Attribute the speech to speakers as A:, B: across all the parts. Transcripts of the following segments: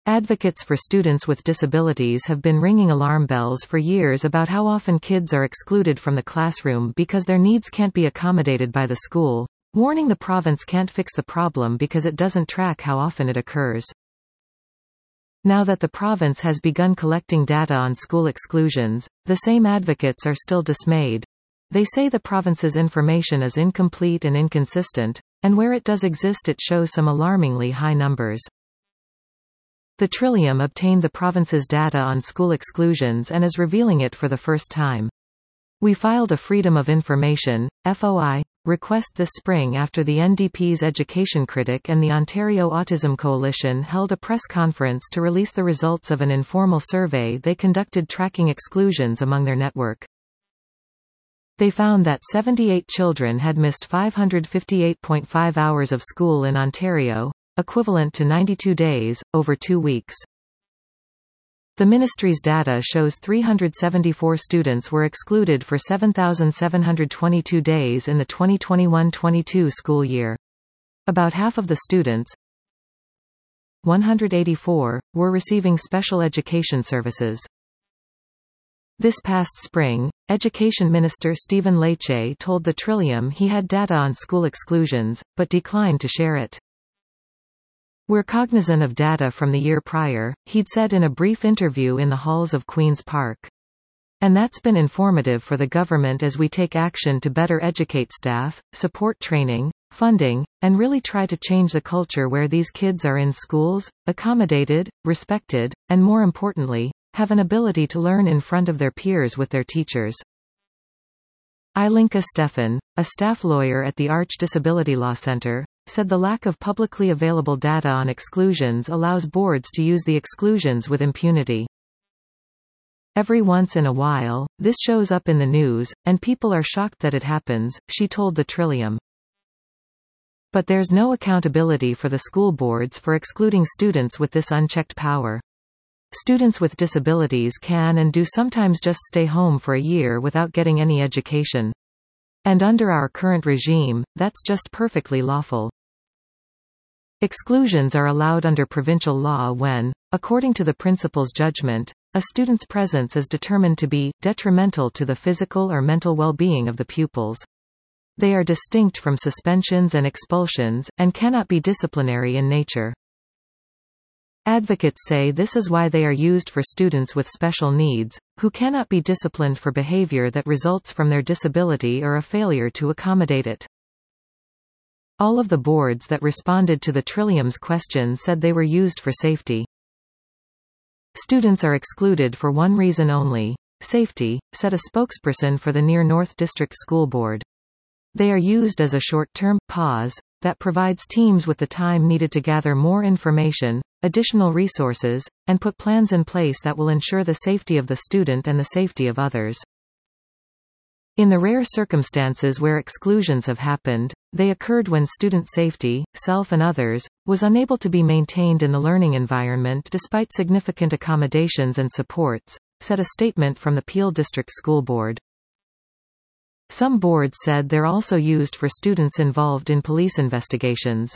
A: Advocates for students with disabilities have been ringing alarm bells for years about how often kids are excluded from the classroom because their needs can't be accommodated by the school, warning the province can't fix the problem because it doesn't track how often it occurs. Now that the province has begun collecting data on school exclusions, the same advocates are still dismayed. They say the province's information is incomplete and inconsistent, and where it does exist it shows some alarmingly high numbers. The Trillium obtained the province's data on school exclusions and is revealing it for the first time. We filed a Freedom of Information (FOI) request this spring after the NDP's education critic and the Ontario Autism Coalition held a press conference to release the results of an informal survey they conducted tracking exclusions among their network. They found that 78 children had missed 558.5 hours of school in Ontario, equivalent to 92 days, over 2 weeks. The ministry's data shows 374 students were excluded for 7,722 days in the 2021-22 school year. About half of the students, 184, were receiving special education services. This past spring, Education Minister Stephen Lecce told the Trillium he had data on school exclusions, but declined to share it. "We're cognizant of data from the year prior," he'd said in a brief interview in the halls of Queen's Park. "And that's been informative for the government as we take action to better educate staff, support training, funding, and really try to change the culture where these kids are in schools, accommodated, respected, and more importantly, have an ability to learn in front of their peers with their teachers." Ilinka Stefan, a staff lawyer at the Arch Disability Law Centre, said the lack of publicly available data on exclusions allows boards to use the exclusions with impunity. "Every once in a while, this shows up in the news, and people are shocked that it happens," she told the Trillium. But there's no accountability for the school boards for excluding students with this unchecked power. Students with disabilities can and do sometimes just stay home for a year without getting any education. And under our current regime, that's just perfectly lawful. Exclusions are allowed under provincial law when, according to the principal's judgment, a student's presence is determined to be detrimental to the physical or mental well-being of the pupils. They are distinct from suspensions and expulsions, and cannot be disciplinary in nature. Advocates say this is why they are used for students with special needs, who cannot be disciplined for behavior that results from their disability or a failure to accommodate it. All of the boards that responded to the Trillium's question said they were used for safety. "Students are excluded for one reason only, safety," said a spokesperson for the Near North District School Board. "They are used as a short-term pause that provides teams with the time needed to gather more information, additional resources, and put plans in place that will ensure the safety of the student and the safety of others. In the rare circumstances where exclusions have happened, they occurred when student safety, self and others, was unable to be maintained in the learning environment despite significant accommodations and supports," said a statement from the Peel District School Board. Some boards said they're also used for students involved in police investigations.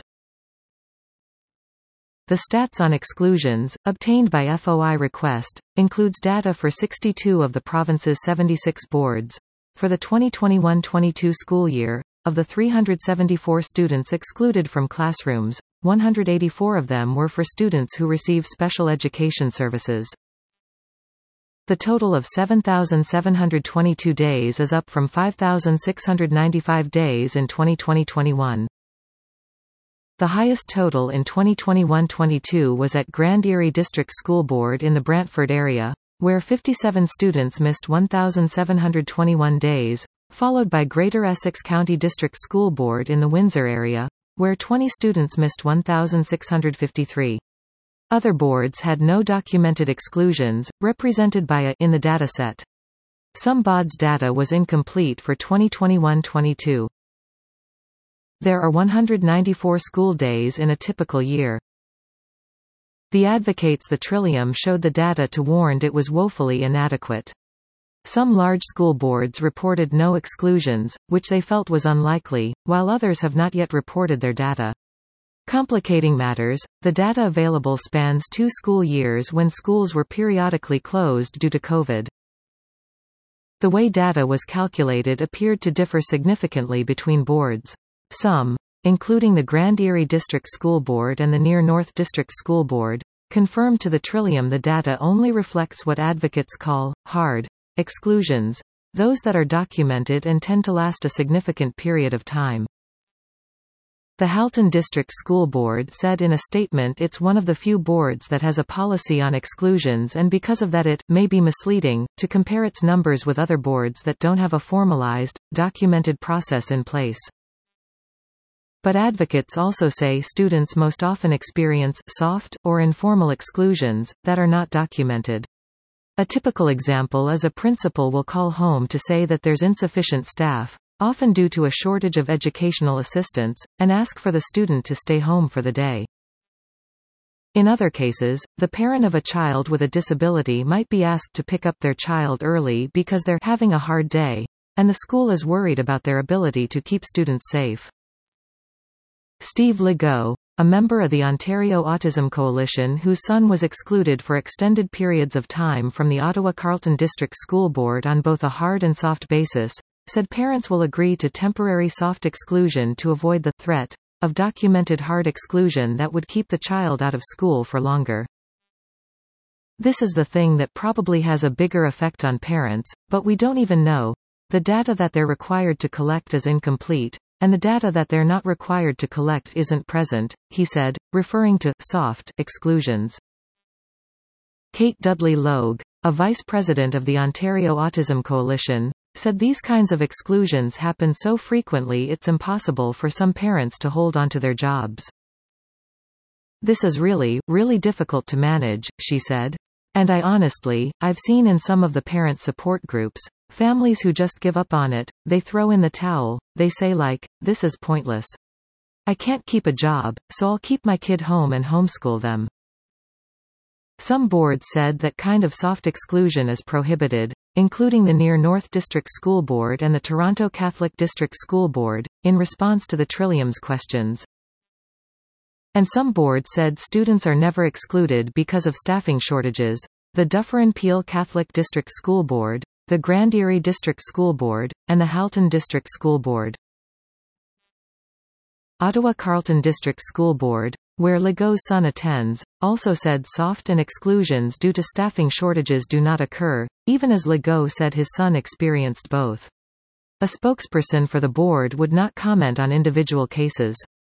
A: The stats on exclusions, obtained by FOI request, includes data for 62 of the province's 76 boards. For the 2021-22 school year, of the 374 students excluded from classrooms, 184 of them were for students who receive special education services. The total of 7,722 days is up from 5,695 days in 2020-21. The highest total in 2021-22 was at Grand Erie District School Board in the Brantford area, where 57 students missed 1,721 days, followed by Greater Essex County District School Board in the Windsor area, where 20 students missed 1,653. Other boards had no documented exclusions, represented by a in the dataset. Some BOD's data was incomplete for 2021-22. There are 194 school days in a typical year. The advocates the Trillium showed the data to warned it was woefully inadequate. Some large school boards reported no exclusions, which they felt was unlikely, while others have not yet reported their data. Complicating matters, the data available spans 2 school years when schools were periodically closed due to COVID. The way data was calculated appeared to differ significantly between boards. Some, including the Grand Erie District School Board and the Near North District School Board, confirmed to the Trillium the data only reflects what advocates call hard exclusions, those that are documented and tend to last a significant period of time. The Halton District School Board said in a statement it's one of the few boards that has a policy on exclusions, and because of that it may be misleading to compare its numbers with other boards that don't have a formalized, documented process in place. But advocates also say students most often experience soft, or informal exclusions, that are not documented. A typical example is a principal will call home to say that there's insufficient staff, often due to a shortage of educational assistants, and ask for the student to stay home for the day. In other cases, the parent of a child with a disability might be asked to pick up their child early because they're having a hard day, and the school is worried about their ability to keep students safe. Steve Legault, a member of the Ontario Autism Coalition whose son was excluded for extended periods of time from the Ottawa Carleton District School Board on both a hard and soft basis, said parents will agree to temporary soft exclusion to avoid the threat of documented hard exclusion that would keep the child out of school for longer. This is the thing that probably has a bigger effect on parents, but we don't even know. The data that they're required to collect is incomplete, and the data that they're not required to collect isn't present, he said, referring to soft exclusions. Kate Dudley-Logue, a vice president of the Ontario Autism Coalition, said these kinds of exclusions happen so frequently it's impossible for some parents to hold onto their jobs. This is really, really difficult to manage, she said. And I've seen in some of the parent support groups, families who just give up on it, they throw in the towel, they say this is pointless. I can't keep a job, so I'll keep my kid home and homeschool them. Some boards said that kind of soft exclusion is prohibited, including the Near North District School Board and the Toronto Catholic District School Board, in response to the Trillium's questions. And some boards said students are never excluded because of staffing shortages. The Dufferin-Peel Catholic District School Board, the Grand Erie District School Board, and the Halton District School Board. Ottawa Carleton District School Board, where Legault's son attends, also said soft and exclusions due to staffing shortages do not occur, even as Legault said his son experienced both. A spokesperson for the board would not comment on individual cases.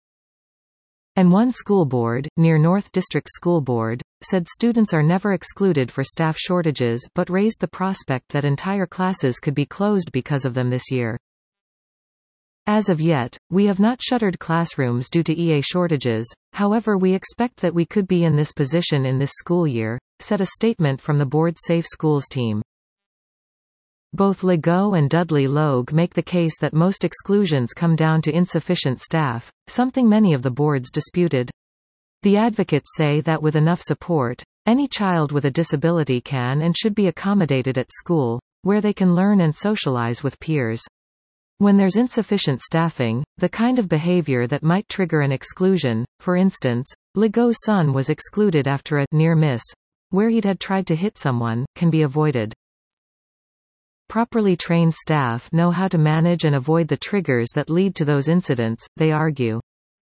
A: And one school board, Near North District School Board, said students are never excluded for staff shortages but raised the prospect that entire classes could be closed because of them this year. As of yet, we have not shuttered classrooms due to EA shortages, however we expect that we could be in this position in this school year, said a statement from the board's Safe Schools team. Both Legault and Dudley-Logue make the case that most exclusions come down to insufficient staff, something many of the boards disputed. The advocates say that with enough support, any child with a disability can and should be accommodated at school, where they can learn and socialize with peers. When there's insufficient staffing, the kind of behavior that might trigger an exclusion, for instance, Legault's son was excluded after a near miss, where he'd had tried to hit someone, can be avoided. Properly trained staff know how to manage and avoid the triggers that lead to those incidents, they argue.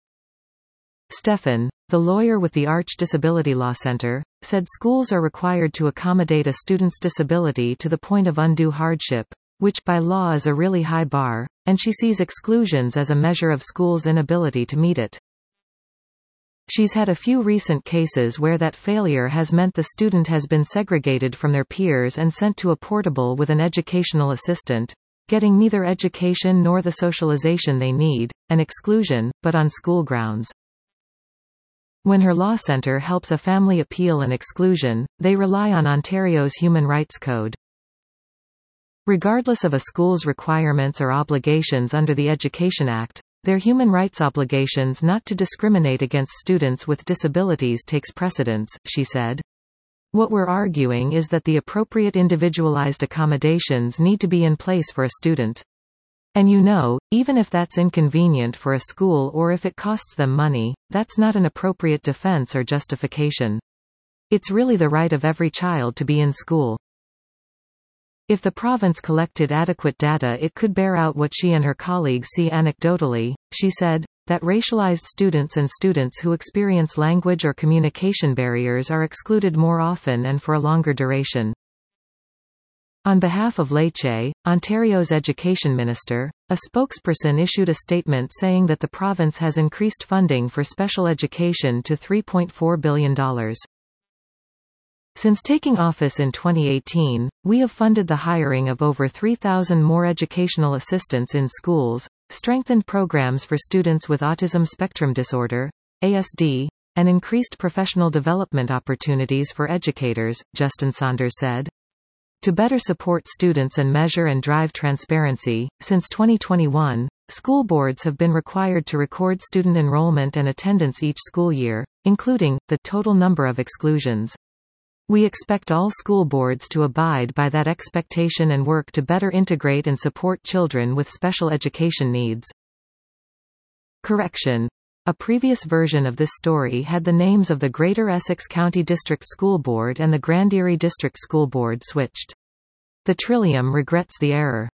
A: Stefan, the lawyer with the Arch Disability Law Center, said schools are required to accommodate a student's disability to the point of undue hardship, which by law is a really high bar, and she sees exclusions as a measure of schools' inability to meet it. She's had a few recent cases where that failure has meant the student has been segregated from their peers and sent to a portable with an educational assistant, getting neither education nor the socialization they need, an exclusion, but on school grounds. When her law center helps a family appeal an exclusion, they rely on Ontario's Human Rights Code. Regardless of a school's requirements or obligations under the Education Act, their human rights obligations not to discriminate against students with disabilities takes precedence, she said. What we're arguing is that the appropriate individualized accommodations need to be in place for a student. And even if that's inconvenient for a school or if it costs them money, that's not an appropriate defense or justification. It's really the right of every child to be in school. If the province collected adequate data, it could bear out what she and her colleagues see anecdotally, she said, that racialized students and students who experience language or communication barriers are excluded more often and for a longer duration. On behalf of Lecce, Ontario's education minister, a spokesperson issued a statement saying that the province has increased funding for special education to $3.4 billion. Since taking office in 2018, we have funded the hiring of over 3,000 more educational assistants in schools, strengthened programs for students with autism spectrum disorder, ASD, and increased professional development opportunities for educators, Justin Saunders said. To better support students and measure and drive transparency, since 2021, school boards have been required to record student enrollment and attendance each school year, including the total number of exclusions. We expect all school boards to abide by that expectation and work to better integrate and support children with special education needs. Correction. A previous version of this story had the names of the Greater Essex County District School Board and the Grand Erie District School Board switched. The Trillium regrets the error.